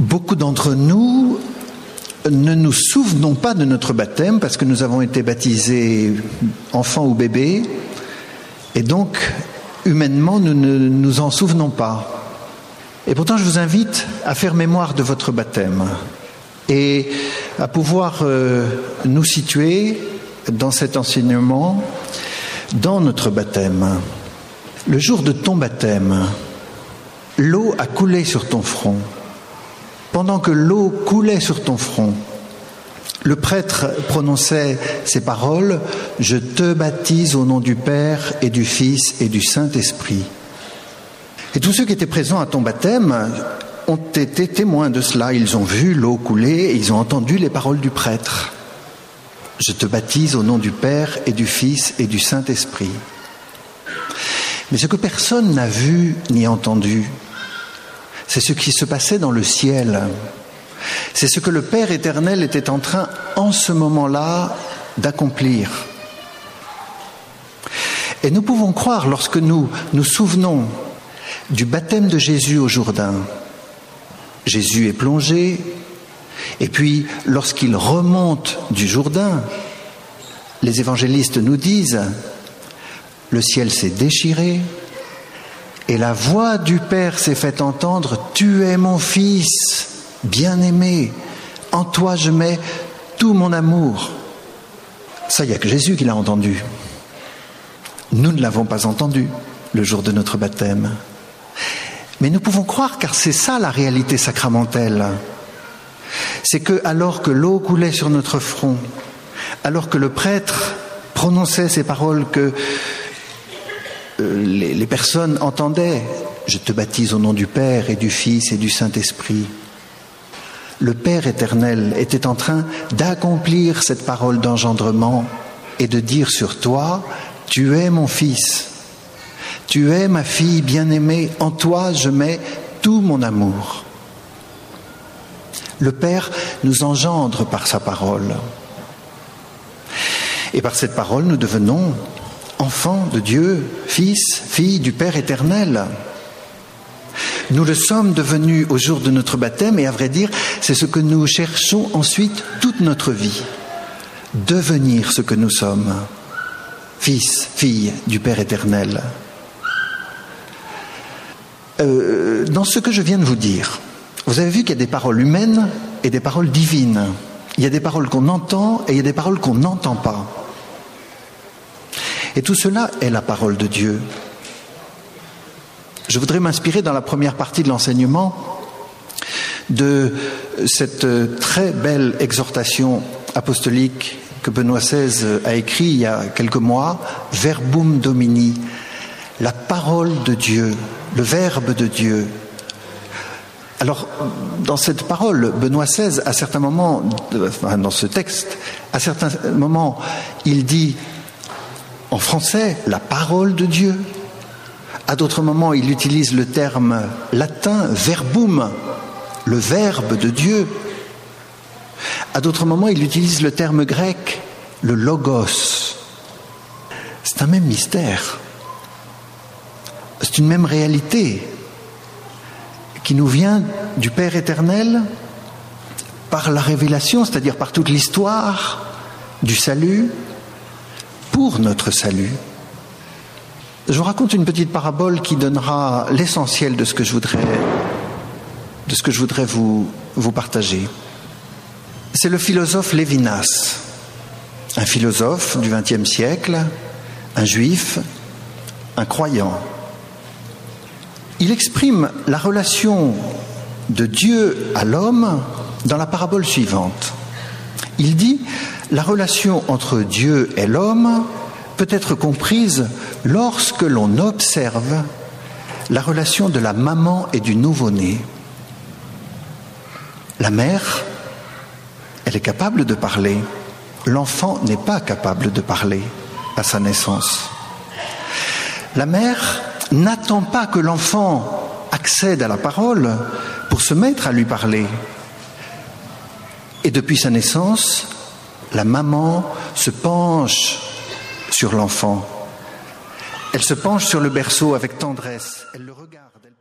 Beaucoup d'entre nous ne nous souvenons pas de notre baptême parce que nous avons été baptisés enfants ou bébés et donc humainement nous ne nous en souvenons pas. Et pourtant je vous invite à faire mémoire de votre baptême et à pouvoir nous situer dans cet enseignement, dans notre baptême. Le jour de ton baptême, l'eau a coulé sur ton front. Pendant que l'eau coulait sur ton front, le prêtre prononçait ces paroles « Je te baptise au nom du Père et du Fils et du Saint-Esprit ». Et tous ceux qui étaient présents à ton baptême ont été témoins de cela. Ils ont vu l'eau couler et ils ont entendu les paroles du prêtre. « Je te baptise au nom du Père et du Fils et du Saint-Esprit ». Mais ce que personne n'a vu ni entendu, c'est ce qui se passait dans le ciel. C'est ce que le Père éternel était en train, en ce moment-là, d'accomplir. Et nous pouvons croire, lorsque nous nous souvenons du baptême de Jésus au Jourdain, Jésus est plongé, et puis lorsqu'il remonte du Jourdain, les évangélistes nous disent, le ciel s'est déchiré, et la voix du Père s'est fait entendre, « Tu es mon Fils, bien-aimé, en toi je mets tout mon amour. » Ça, il n'y a que Jésus qui l'a entendu. Nous ne l'avons pas entendu le jour de notre baptême. Mais nous pouvons croire, car c'est ça la réalité sacramentelle. C'est que, alors que l'eau coulait sur notre front, alors que le prêtre prononçait ces paroles que les personnes entendaient, « Je te baptise au nom du Père et du Fils et du Saint-Esprit ». Le Père éternel était en train d'accomplir cette parole d'engendrement et de dire sur toi, « Tu es mon Fils, tu es ma fille bien-aimée, en toi je mets tout mon amour ». Le Père nous engendre par sa parole. Et par cette parole, nous devenons enfants de Dieu, fils, filles du Père éternel. Nous le sommes devenus au jour de notre baptême et à vrai dire, c'est ce que nous cherchons ensuite toute notre vie. Devenir ce que nous sommes, fils, filles du Père éternel. Dans ce que je viens de vous dire, vous avez vu qu'il y a des paroles humaines et des paroles divines. Il y a des paroles qu'on entend et il y a des paroles qu'on n'entend pas. Et tout cela est la parole de Dieu. Je voudrais m'inspirer dans la première partie de l'enseignement de cette très belle exhortation apostolique que Benoît XVI a écrite il y a quelques mois, « Verbum Domini », la parole de Dieu, le Verbe de Dieu. Alors, dans cette parole, Benoît XVI, à certains moments, dans ce texte, à certains moments, il dit en français, la parole de Dieu. À d'autres moments, il utilise le terme latin verbum, le verbe de Dieu. À d'autres moments, il utilise le terme grec, le logos. C'est un même mystère. C'est une même réalité qui nous vient du Père éternel par la révélation, c'est-à-dire par toute l'histoire du salut, pour notre salut. Je vous raconte une petite parabole qui donnera l'essentiel de ce que je voudrais vous partager. C'est le philosophe Lévinas, un philosophe du XXe siècle, un juif, un croyant. Il exprime la relation de Dieu à l'homme dans la parabole suivante. Il dit « La relation entre Dieu et l'homme peut être comprise lorsque l'on observe la relation de la maman et du nouveau-né. La mère, elle est capable de parler. L'enfant n'est pas capable de parler à sa naissance. La mère n'attend pas que l'enfant accède à la parole pour se mettre à lui parler. Et depuis sa naissance, la maman se penche sur l'enfant. Elle se penche sur le berceau avec tendresse. Elle le regarde.